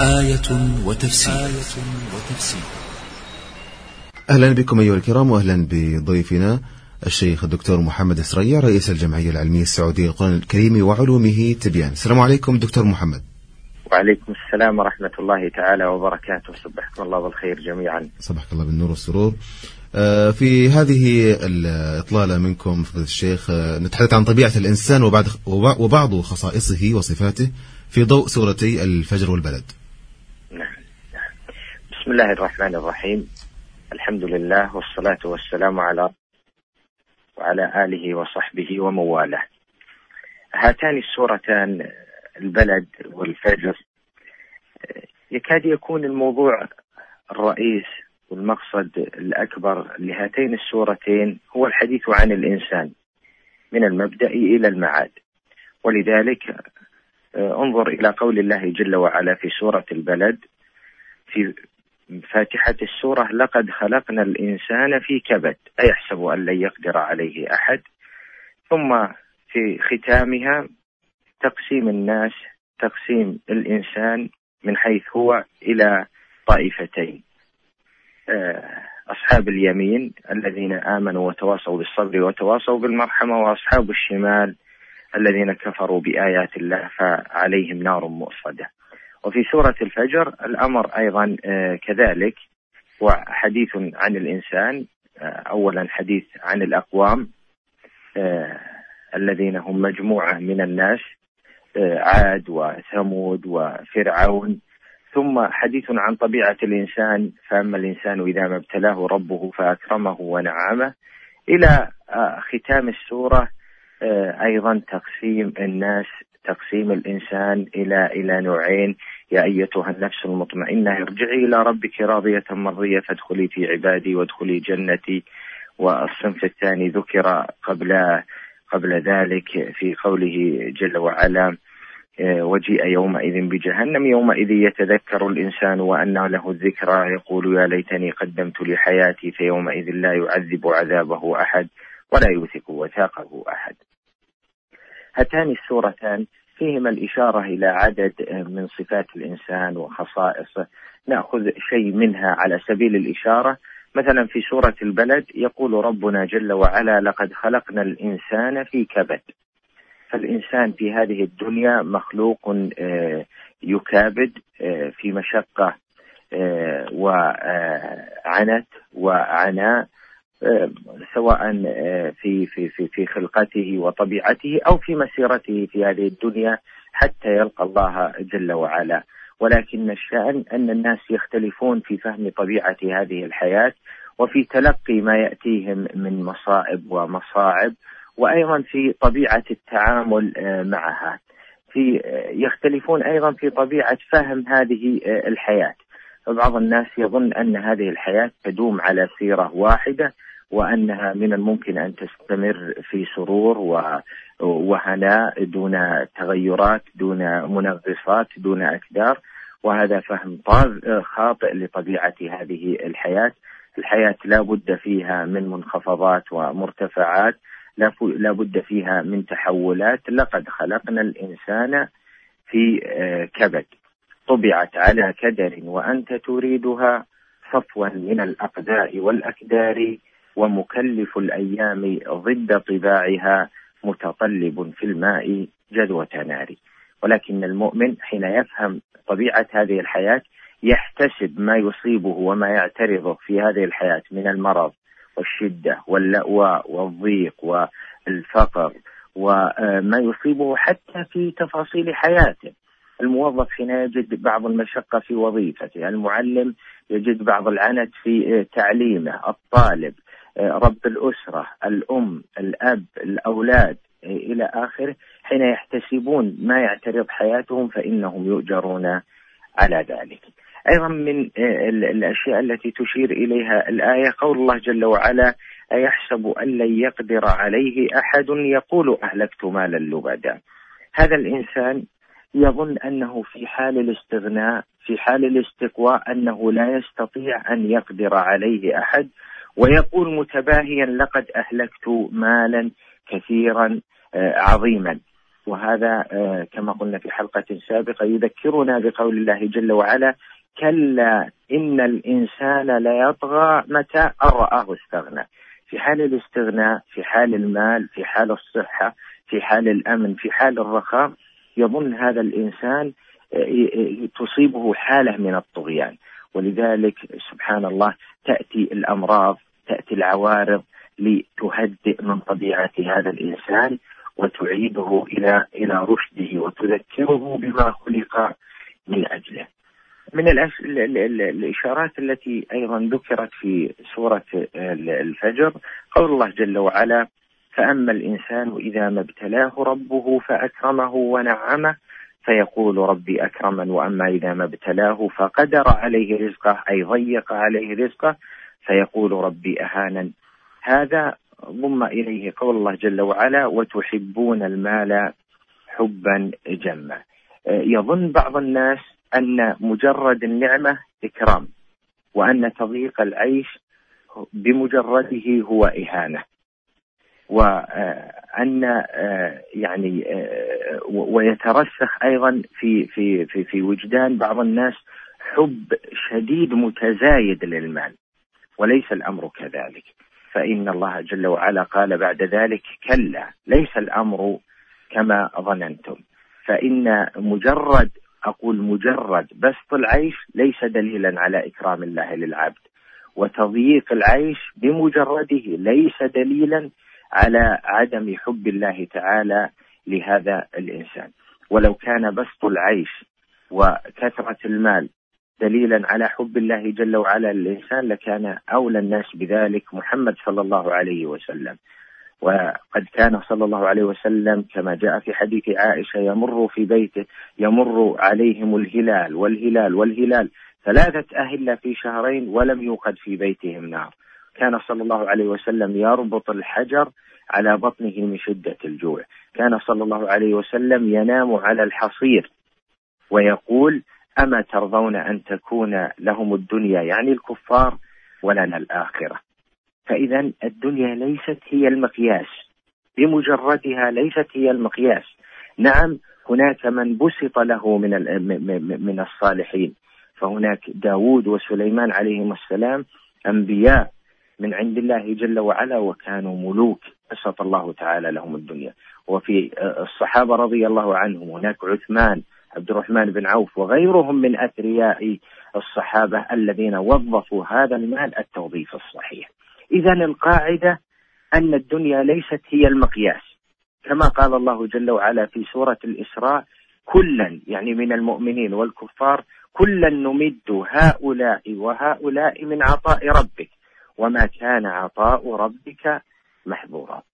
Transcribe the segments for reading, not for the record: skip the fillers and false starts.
آية وتفسير. أهلا بكم أيها الكرام، وأهلا بضيفنا الشيخ الدكتور محمد السريع، رئيس الجمعية العلمية السعودية للقرآن الكريم وعلومه تبيان. السلام عليكم دكتور محمد. وعليكم السلام ورحمة الله تعالى وبركاته. صبحكم الله بالخير جميعا. صبحك الله بالنور والسرور. في هذه الإطلالة منكم فضيلة الشيخ نتحدث عن طبيعة الإنسان وبعض خصائصه وصفاته في ضوء سورتي الفجر والبلد. نعم. بسم الله الرحمن الرحيم. الحمد لله والصلاة والسلام وعلى آله وصحبه ومواله. هاتان السورتان البلد والفجر يكاد يكون الموضوع الرئيس والمقصد الأكبر لهاتين السورتين هو الحديث عن الإنسان من المبدأ إلى المعاد، ولذلك انظر إلى قول الله جل وعلا في سورة البلد في فاتحة السورة: لقد خلقنا الإنسان في كبد أيحسب أن لن يقدر عليه أحد. ثم في ختامها تقسيم الإنسان من حيث هو إلى طائفتين: أصحاب اليمين الذين آمنوا وتواصوا بالصبر وتواصوا بالمرحمة، وأصحاب الشمال الذين كفروا بآيات الله فعليهم نار مؤصدة. وفي سورة الفجر الأمر أيضا كذلك، وحديث عن الإنسان. أولا حديث عن الأقوام الذين هم مجموعة من الناس، عاد وثمود وفرعون. ثم حديث عن طبيعة الإنسان: فأما الإنسان إذا ما ابتلاه ربه فأكرمه ونعمه، إلى ختام السورة أيضا تقسيم الإنسان إلى نوعين: يا أيتها النفس المطمئنة ارجعي إلى ربك راضية مرضية فادخلي في عبادي وادخلي جنتي. والصنف الثاني ذكر قبل ذلك في قوله جل وعلا: وجيء يومئذ بجهنم يومئذ يتذكر الإنسان وأنى له الذكرى يقول يا ليتني قدمت لحياتي فيومئذ لا يعذب عذابه أحد ولا يوثق وثاقه أحد. هاتان السورتان فيهما الإشارة إلى عدد من صفات الإنسان وخصائصه. نأخذ شيء منها على سبيل الإشارة. مثلا في سورة البلد يقول ربنا جل وعلا: لقد خلقنا الإنسان في كبد. فالإنسان في هذه الدنيا مخلوق يكابد في مشقة وعنت وعناء، سواء في خلقته وطبيعته أو في مسيرته في هذه الدنيا حتى يلقى الله جل وعلا. ولكن الشأن أن الناس يختلفون في فهم طبيعة هذه الحياة وفي تلقي ما يأتيهم من مصائب ومصاعب، وأيضا في طبيعة التعامل معها. يختلفون أيضا في طبيعة فهم هذه الحياة. فبعض الناس يظن أن هذه الحياة تدوم على سيرة واحدة، وأنها من الممكن أن تستمر في سرور وهناء دون تغيرات، دون منغصات، دون أكدار. وهذا فهم خاطئ لطبيعة هذه الحياة. الحياة لا بد فيها من منخفضات ومرتفعات، لا بد فيها من تحولات. لقد خلقنا الإنسان في كبد، طبعت على كدر وأنت تريدها، صفوا من الأقداء والأكدار، ومكلف الأيام ضد طباعها، متطلب في الماء جذوة نار. ولكن المؤمن حين يفهم طبيعة هذه الحياة يحتسب ما يصيبه وما يعترضه في هذه الحياة من المرض والشدة واللأواء والضيق والفقر وما يصيبه حتى في تفاصيل حياته. الموظف حين يجد بعض المشقة في وظيفته، المعلم يجد بعض العنت في تعليمه، الطالب، رب الأسرة، الأم، الأب، الأولاد إلى آخره. حين يحتسبون ما يعترض حياتهم فإنهم يؤجرون على ذلك. أيضا من الأشياء التي تشير إليها الآية قول الله جل وعلا: أيحسب أن لن يقدر عليه أحد يقول أهلكت مالا لبدا. هذا الإنسان يظن أنه في حال الاستغناء، في حال الاستقواء، أنه لا يستطيع أن يقدر عليه أحد، ويقول متباهيا: لقد أهلكت مالا كثيرا عظيما. وهذا كما قلنا في حلقة سابقة يذكرنا بقول الله جل وعلا: كلا إن الإنسان ليطغى متى أن رآه استغنى. في حال الاستغناء، في حال المال، في حال الصحة، في حال الأمن، في حال الرخاء، يظن هذا الإنسان تصيبه حالة من الطغيان. ولذلك سبحان الله تأتي الأمراض، تأتي العوارض لتهدئ من طبيعة هذا الإنسان وتعيده إلى رشده وتذكره بما خلق من أجله. من الإشارات التي أيضا ذكرت في سورة الفجر قول الله جل وعلا: فأما الإنسان إذا ما ابتلاه ربه فأكرمه ونعمه فيقول ربي أكرمن، وأما إذا ما ابتلاه فقدر عليه رزقه أي ضيق عليه رزقه فيقول ربي أهانن. هذا ضم إليه قول الله جل وعلا: وتحبون المال حبا جما. يظن بعض الناس أن مجرد النعمة إكرام، وأن تضييق العيش بمجرده هو إهانة، وأن يعني ويترسخ أيضا في وجدان بعض الناس حب شديد متزايد للمال، وليس الأمر كذلك. فإن الله جل وعلا قال بعد ذلك: كلا ليس الأمر كما ظننتم، فإن مجرد بسط العيش ليس دليلا على إكرام الله للعبد، وتضييق العيش بمجرده ليس دليلا على عدم حب الله تعالى لهذا الإنسان. ولو كان بسط العيش وكثرة المال دليلا على حب الله جل وعلا للإنسان لكان أولى الناس بذلك محمد صلى الله عليه وسلم. وقد كان صلى الله عليه وسلم كما جاء في حديث عائشة يمر في بيته يمر عليهم الهلال والهلال والهلال 3 أهلة في شهرين ولم يوقد في بيتهم نار. كان صلى الله عليه وسلم يربط الحجر على بطنه من شدة الجوع. كان صلى الله عليه وسلم ينام على الحصير ويقول: أما ترضون أن تكون لهم الدنيا يعني الكفار ولنا الآخرة. فإذا الدنيا ليست هي المقياس، بمجردها ليست هي المقياس. نعم هناك من بسط له من الصالحين، فهناك داود وسليمان عليهم السلام أنبياء من عند الله جل وعلا وكانوا ملوك بسط الله تعالى لهم الدنيا. وفي الصحابة رضي الله عنهم هناك عثمان عبد الرحمن بن عوف وغيرهم من أثرياء الصحابة الذين وظفوا هذا المال التوظيف الصحيح. إذن القاعدة أن الدنيا ليست هي المقياس، كما قال الله جل وعلا في سورة الإسراء: كلا يعني من المؤمنين والكفار كلا نمد هؤلاء وهؤلاء من عطاء ربك وما كان عطاء ربك محظورا.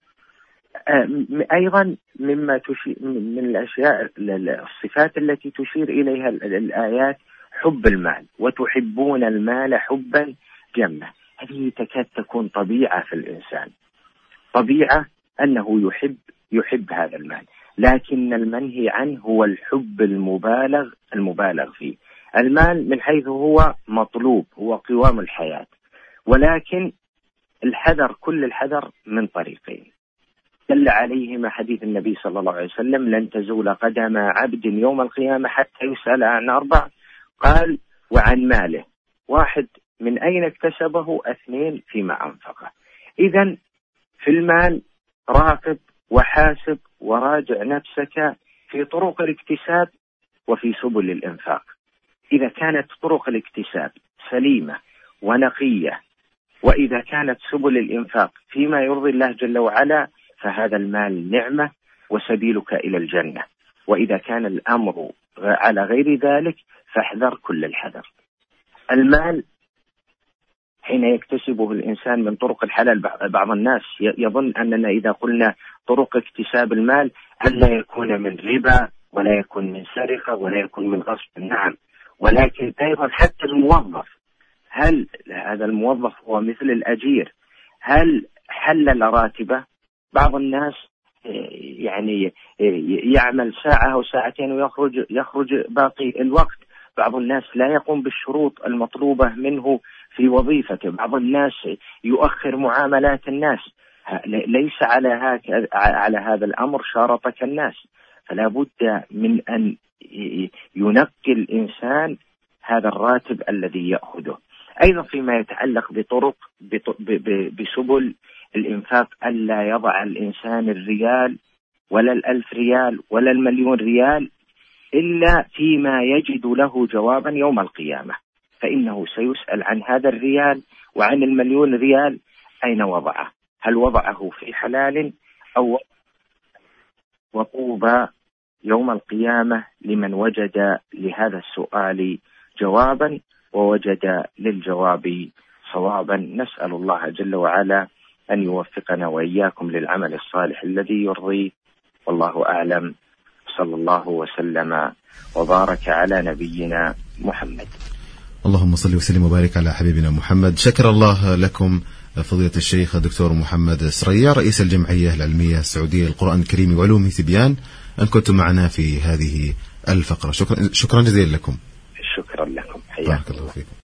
أيضا مما من الأشياء الصفات التي تشير إليها الآيات حب المال، وتحبون المال حبا جما. هذه تكاد تكون طبيعة في الإنسان، طبيعة أنه يحب هذا المال، لكن المنهي عنه هو الحب المبالغ فيه. المال من حيث هو مطلوب هو قوام الحياة، ولكن الحذر كل الحذر من طريقين دل عليهما حديث النبي صلى الله عليه وسلم: لن تزول قدم عبد يوم القيامة حتى يسأل عن 4، قال: وعن ماله، 1 من أين اكتسبه، 2 فيما أنفقه. إذن في المال راقب وحاسب وراجع نفسك في طرق الاكتساب وفي سبل الإنفاق. إذا كانت طرق الاكتساب سليمة ونقية، وإذا كانت سبل الإنفاق فيما يرضي الله جل وعلا، فهذا المال نعمة وسبيلك إلى الجنة. وإذا كان الأمر على غير ذلك فاحذر كل الحذر. المال حين يكتسبه الإنسان من طرق الحلال، بعض الناس يظن أننا إذا قلنا طرق اكتساب المال أن لا يكون من ربا ولا يكون من سرقة ولا يكون من غصب. نعم، ولكن أيضا حتى الموظف، هل هذا الموظف هو مثل الأجير؟ هل حلل راتبه؟ بعض الناس يعني يعمل ساعة أو ساعتين ويخرج باقي الوقت. بعض الناس لا يقوم بالشروط المطلوبة منه في وظيفته. بعض الناس يؤخر معاملات الناس. ليس على هذا الأمر شارطك الناس. فلا بد من أن ينقي الإنسان هذا الراتب الذي يأخذه. أيضا فيما يتعلق بسبل الإنفاق، ألا يضع الإنسان الريال ولا ال1000 ريال ولا ال1,000,000 ريال إلا فيما يجد له جوابا يوم القيامة، فإنه سيسأل عن هذا الريال وعن ال1,000,000 ريال أين وضعه، هل وضعه في حلال أو وطوبى يوم القيامة لمن وجد لهذا السؤال جوابا ووجد للجواب صوابا. نسأل الله جل وعلا أن يوفقنا وإياكم للعمل الصالح الذي يرضيه، والله أعلم. صلى الله وسلم وبارك على نبينا محمد. اللهم صل وسلم وبارك على حبيبنا محمد. شكر الله لكم فضيلة الشيخ الدكتور محمد سريا، رئيس الجمعية العلمية السعودية للقرآن الكريم وعلومه تبيان، أن كنتم معنا في هذه الفقرة. شكرا جزيلا لكم. شكرا لكم، حياكم بارك الله فيكم.